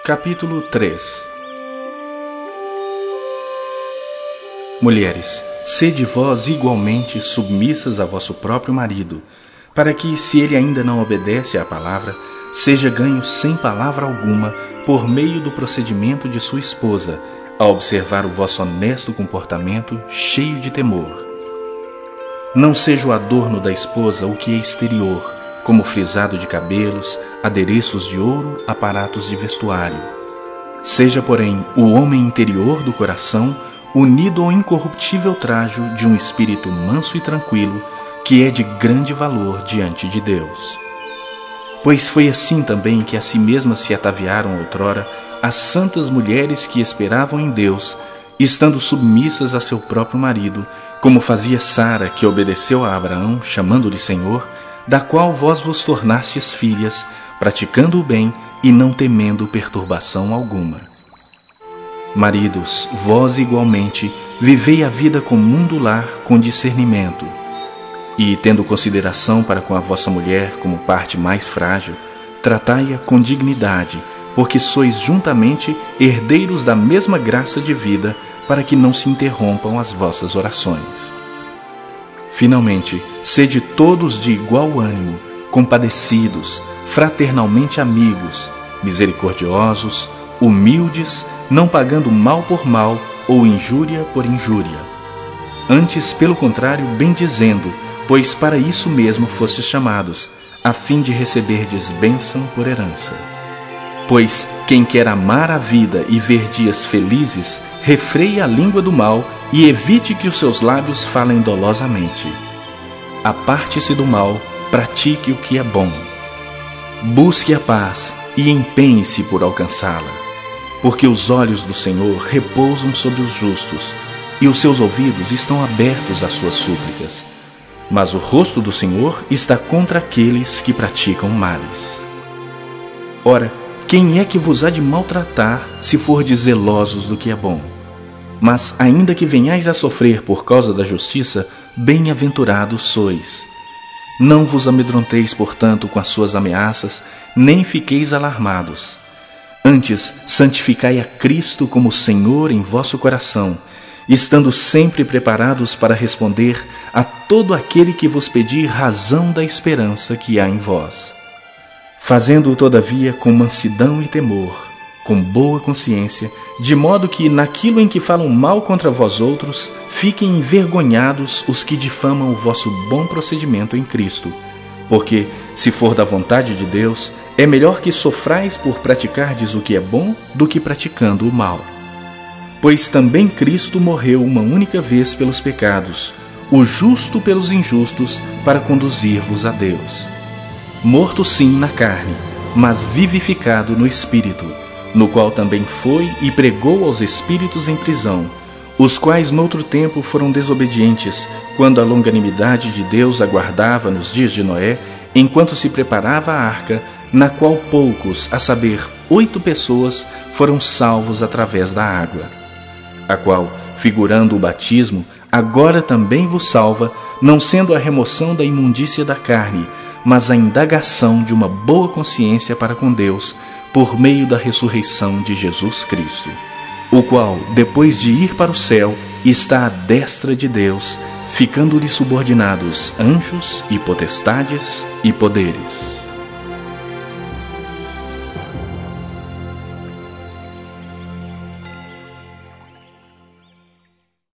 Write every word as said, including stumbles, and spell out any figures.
Capítulo três. Mulheres, sede vós igualmente submissas a vosso próprio marido, para que, se ele ainda não obedece à palavra, seja ganho sem palavra alguma por meio do procedimento de sua esposa, a observar o vosso honesto comportamento cheio de temor. Não seja o adorno da esposa o que é exterior, como frisado de cabelos, adereços de ouro, aparatos de vestuário. Seja, porém, o homem interior do coração unido ao incorruptível trajo de um espírito manso e tranquilo, que é de grande valor diante de Deus. Pois foi assim também que a si mesmas se ataviaram outrora as santas mulheres que esperavam em Deus, estando submissas a seu próprio marido, como fazia Sara, que obedeceu a Abraão, chamando-lhe Senhor, da qual vós vos tornastes filhas, praticando o bem e não temendo perturbação alguma. Maridos, vós igualmente vivei a vida comum do lar com discernimento, e, tendo consideração para com a vossa mulher como parte mais frágil, tratai-a com dignidade, porque sois juntamente herdeiros da mesma graça de vida, para que não se interrompam as vossas orações. Finalmente, sede todos de igual ânimo, compadecidos, fraternalmente amigos, misericordiosos, humildes, não pagando mal por mal ou injúria por injúria. Antes, pelo contrário, bendizendo, pois para isso mesmo fostes chamados, a fim de receberdes bênção por herança. Pois quem quer amar a vida e ver dias felizes, refreie a língua do mal e evite que os seus lábios falem dolosamente. Aparte-se do mal, pratique o que é bom. Busque a paz e empenhe-se por alcançá-la, porque os olhos do Senhor repousam sobre os justos, e os seus ouvidos estão abertos às suas súplicas. Mas o rosto do Senhor está contra aqueles que praticam males. Ora, quem é que vos há de maltratar, se fordes zelosos do que é bom? Mas, ainda que venhais a sofrer por causa da justiça, bem-aventurados sois. Não vos amedronteis, portanto, com as suas ameaças, nem fiqueis alarmados. Antes, santificai a Cristo como Senhor em vosso coração, estando sempre preparados para responder a todo aquele que vos pedir razão da esperança que há em vós. Fazendo-o, todavia, com mansidão e temor, com boa consciência, de modo que, naquilo em que falam mal contra vós outros, fiquem envergonhados os que difamam o vosso bom procedimento em Cristo. Porque, se for da vontade de Deus, é melhor que sofrais por praticardes o que é bom do que praticando o mal. Pois também Cristo morreu uma única vez pelos pecados, o justo pelos injustos, para conduzir-vos a Deus. Morto sim na carne, mas vivificado no Espírito, no qual também foi e pregou aos espíritos em prisão, os quais noutro tempo foram desobedientes, quando a longanimidade de Deus aguardava nos dias de Noé, enquanto se preparava a arca, na qual poucos, a saber, oito pessoas, foram salvos através da água, a qual, figurando o batismo, agora também vos salva, não sendo a remoção da imundícia da carne, mas a indagação de uma boa consciência para com Deus, por meio da ressurreição de Jesus Cristo, o qual, depois de ir para o céu, está à destra de Deus, ficando-lhe subordinados anjos e potestades e poderes.